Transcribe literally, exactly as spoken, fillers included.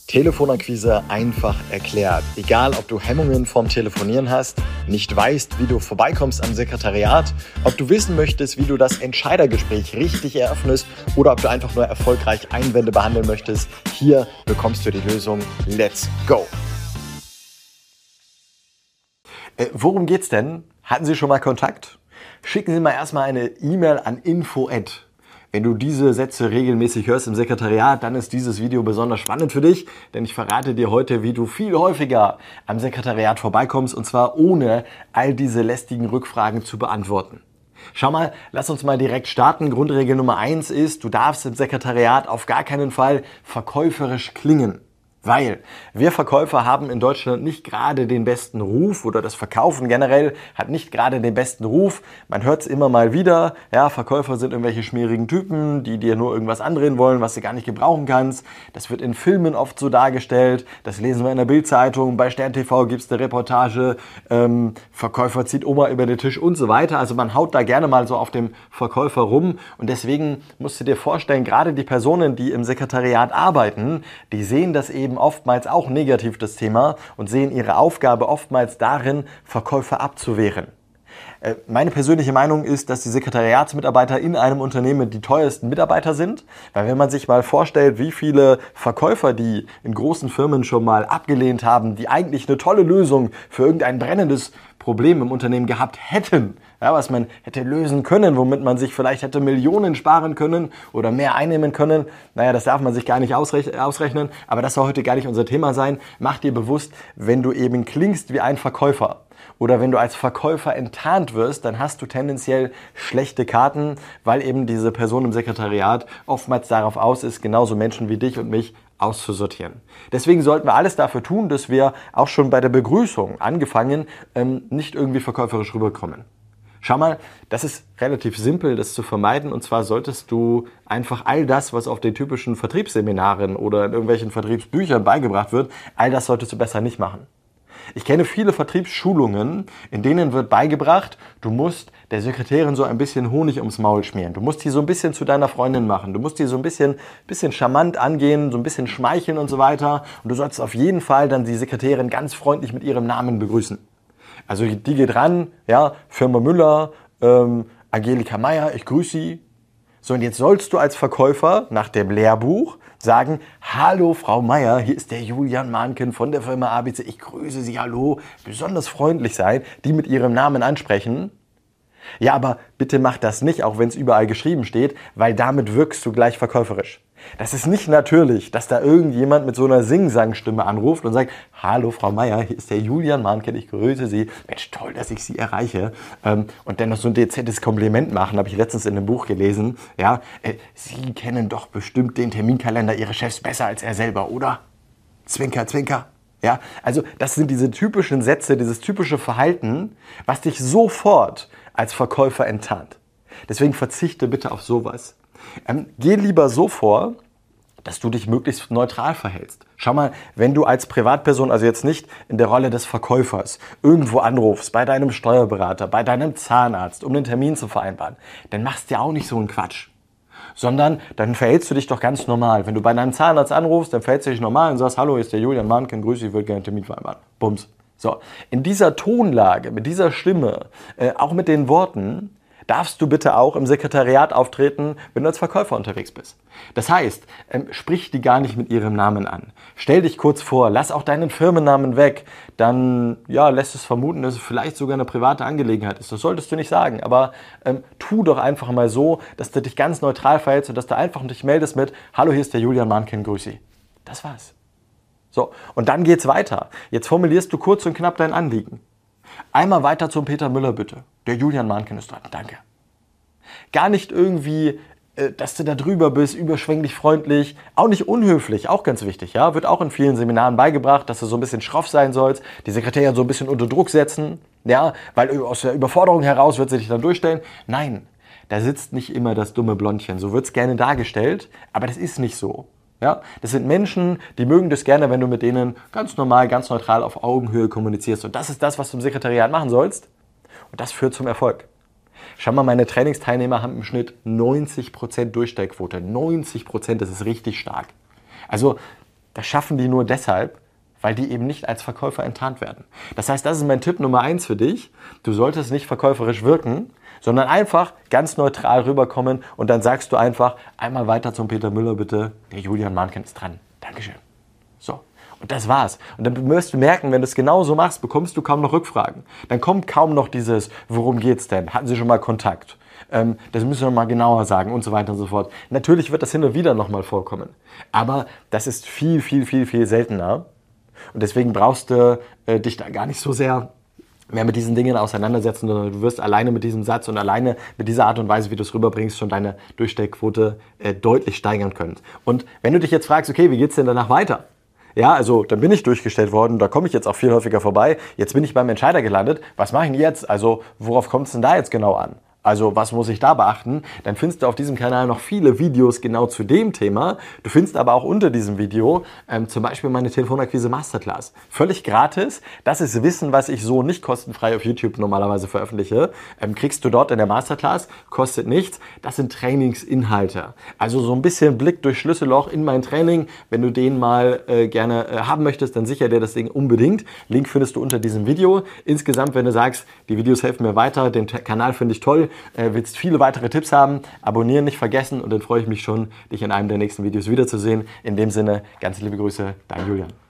Telefonakquise einfach erklärt. Egal, ob du Hemmungen vom Telefonieren hast, nicht weißt, wie du vorbeikommst am Sekretariat, ob du wissen möchtest, wie du das Entscheidergespräch richtig eröffnest oder ob du einfach nur erfolgreich Einwände behandeln möchtest, hier bekommst du die Lösung. Let's go! Äh, worum geht's denn? Hatten Sie schon mal Kontakt? Schicken Sie mal erstmal eine E-Mail an info at. Wenn du diese Sätze regelmäßig hörst im Sekretariat, dann ist dieses Video besonders spannend für dich, denn ich verrate dir heute, wie du viel häufiger am Sekretariat vorbeikommst und zwar ohne all diese lästigen Rückfragen zu beantworten. Schau mal, lass uns mal direkt starten. Grundregel Nummer eins ist, du darfst im Sekretariat auf gar keinen Fall verkäuferisch klingen. Weil wir Verkäufer haben in Deutschland nicht gerade den besten Ruf oder das Verkaufen generell hat nicht gerade den besten Ruf. Man hört es immer mal wieder, ja, Verkäufer sind irgendwelche schmierigen Typen, die dir nur irgendwas andrehen wollen, was du gar nicht gebrauchen kannst. Das wird in Filmen oft so dargestellt, das lesen wir in der Bild-Zeitung, bei Stern T V gibt es eine Reportage, ähm, Verkäufer zieht Oma über den Tisch und so weiter. Also man haut da gerne mal so auf dem Verkäufer rum und deswegen musst du dir vorstellen, gerade die Personen, die im Sekretariat arbeiten, die sehen das eben oftmals auch negativ, das Thema, und sehen ihre Aufgabe oftmals darin, Verkäufer abzuwehren. Meine persönliche Meinung ist, dass die Sekretariatsmitarbeiter in einem Unternehmen die teuersten Mitarbeiter sind, weil wenn man sich mal vorstellt, wie viele Verkäufer die in großen Firmen schon mal abgelehnt haben, die eigentlich eine tolle Lösung für irgendein brennendes Problem im Unternehmen gehabt hätten, ja, was man hätte lösen können, womit man sich vielleicht hätte Millionen sparen können oder mehr einnehmen können. Naja, das darf man sich gar nicht ausrech- ausrechnen, aber das soll heute gar nicht unser Thema sein. Mach dir bewusst, wenn du eben klingst wie ein Verkäufer oder wenn du als Verkäufer enttarnt wirst, dann hast du tendenziell schlechte Karten, weil eben diese Person im Sekretariat oftmals darauf aus ist, genauso Menschen wie dich und mich auszusortieren. Deswegen sollten wir alles dafür tun, dass wir auch schon bei der Begrüßung angefangen ähm, nicht irgendwie verkäuferisch rüberkommen. Schau mal, das ist relativ simpel, das zu vermeiden. Und zwar solltest du einfach all das, was auf den typischen Vertriebsseminaren oder in irgendwelchen Vertriebsbüchern beigebracht wird, all das solltest du besser nicht machen. Ich kenne viele Vertriebsschulungen, in denen wird beigebracht, du musst der Sekretärin so ein bisschen Honig ums Maul schmieren. Du musst die so ein bisschen zu deiner Freundin machen. Du musst die so ein bisschen, bisschen charmant angehen, so ein bisschen schmeicheln und so weiter. Und du sollst auf jeden Fall dann die Sekretärin ganz freundlich mit ihrem Namen begrüßen. Also die geht ran, ja, Firma Müller, ähm, Angelika Meier, ich grüße Sie. So, und jetzt sollst du als Verkäufer nach dem Lehrbuch sagen, hallo Frau Meier, hier ist der Julian Mahnken von der Firma A B C, ich grüße Sie, hallo, besonders freundlich sein, die mit ihrem Namen ansprechen. Ja, aber bitte mach das nicht, auch wenn es überall geschrieben steht, weil damit wirkst du gleich verkäuferisch. Das ist nicht natürlich, dass da irgendjemand mit so einer Sing-Sang-Stimme anruft und sagt, hallo Frau Meier, hier ist der Julian Mahnken, ich grüße Sie. Mensch, toll, dass ich Sie erreiche. Und dann noch so ein dezentes Kompliment machen, habe ich letztens in einem Buch gelesen. Ja, Sie kennen doch bestimmt den Terminkalender Ihres Chefs besser als er selber, oder? Zwinker, zwinker. Ja, also das sind diese typischen Sätze, dieses typische Verhalten, was dich sofort als Verkäufer enttarnt. Deswegen verzichte bitte auf sowas. Ähm, geh lieber so vor, dass du dich möglichst neutral verhältst. Schau mal, wenn du als Privatperson, also jetzt nicht in der Rolle des Verkäufers, irgendwo anrufst, bei deinem Steuerberater, bei deinem Zahnarzt, um den Termin zu vereinbaren, dann machst du ja auch nicht so einen Quatsch. Sondern dann verhältst du dich doch ganz normal. Wenn du bei deinem Zahnarzt anrufst, dann verhältst du dich normal und sagst, hallo, hier ist der Julian Mahnken, grüße, ich würde gerne einen Termin vereinbaren. Bums. So, in dieser Tonlage, mit dieser Stimme, äh, auch mit den Worten, darfst du bitte auch im Sekretariat auftreten, wenn du als Verkäufer unterwegs bist. Das heißt, ähm, sprich die gar nicht mit ihrem Namen an. Stell dich kurz vor, lass auch deinen Firmennamen weg. Dann ja, lässt es vermuten, dass es vielleicht sogar eine private Angelegenheit ist. Das solltest du nicht sagen, aber ähm, tu doch einfach mal so, dass du dich ganz neutral verhältst und dass du einfach dich meldest mit hallo, hier ist der Julian Mahnken, grüß Sie. Das war's. So, und dann geht's weiter. Jetzt formulierst du kurz und knapp dein Anliegen. Einmal weiter zum Peter Müller, bitte. Der Julian Mahnken ist dran. Danke. Gar nicht irgendwie, äh, dass du da drüber bist, überschwänglich freundlich. Auch nicht unhöflich, auch ganz wichtig. Ja? Wird auch in vielen Seminaren beigebracht, dass du so ein bisschen schroff sein sollst, die Sekretärin so ein bisschen unter Druck setzen. Ja? Weil aus der Überforderung heraus wird sie dich dann durchstellen. Nein, da sitzt nicht immer das dumme Blondchen. So wird es gerne dargestellt, aber das ist nicht so. Ja, das sind Menschen, die mögen das gerne, wenn du mit denen ganz normal, ganz neutral auf Augenhöhe kommunizierst. Und das ist das, was du im Sekretariat machen sollst. Und das führt zum Erfolg. Schau mal, meine Trainingsteilnehmer haben im Schnitt neunzig Prozent Durchsteigquote. neunzig Prozent, das ist richtig stark. Also das schaffen die nur deshalb, weil die eben nicht als Verkäufer enttarnt werden. Das heißt, das ist mein Tipp Nummer eins für dich. Du solltest nicht verkäuferisch wirken, sondern einfach ganz neutral rüberkommen und dann sagst du einfach, einmal weiter zum Peter Müller bitte, der Julian Mahnken ist dran. Dankeschön. So. Und das war's. Und dann wirst du merken, wenn du es genauso machst, bekommst du kaum noch Rückfragen. Dann kommt kaum noch dieses, worum geht's denn? Hatten Sie schon mal Kontakt? Ähm, das müssen wir mal genauer sagen und so weiter und so fort. Natürlich wird das hin und wieder nochmal vorkommen. Aber das ist viel, viel, viel, viel seltener. Und deswegen brauchst du äh, dich da gar nicht so sehr mehr mit diesen Dingen auseinandersetzen, sondern du wirst alleine mit diesem Satz und alleine mit dieser Art und Weise, wie du es rüberbringst, schon deine Durchstellquote äh, deutlich steigern können. Und wenn du dich jetzt fragst, okay, wie geht's denn danach weiter? Ja, also dann bin ich durchgestellt worden, da komme ich jetzt auch viel häufiger vorbei. Jetzt bin ich beim Entscheider gelandet. Was mache ich denn jetzt? Also worauf kommt es denn da jetzt genau an? Also was muss ich da beachten? Dann findest du auf diesem Kanal noch viele Videos genau zu dem Thema. Du findest aber auch unter diesem Video ähm, zum Beispiel meine Telefonakquise Masterclass. Völlig gratis. Das ist Wissen, was ich so nicht kostenfrei auf YouTube normalerweise veröffentliche. Ähm, kriegst du dort in der Masterclass, kostet nichts. Das sind Trainingsinhalte. Also so ein bisschen Blick durch Schlüsselloch in mein Training. Wenn du den mal äh, gerne äh, haben möchtest, dann sicher dir das Ding unbedingt. Link findest du unter diesem Video. Insgesamt, wenn du sagst, die Videos helfen mir weiter, den T- Kanal finde ich toll, Äh, willst viele weitere Tipps haben, abonnieren nicht vergessen und dann freue ich mich schon, dich in einem der nächsten Videos wiederzusehen. In dem Sinne, ganz liebe Grüße, dein Julian.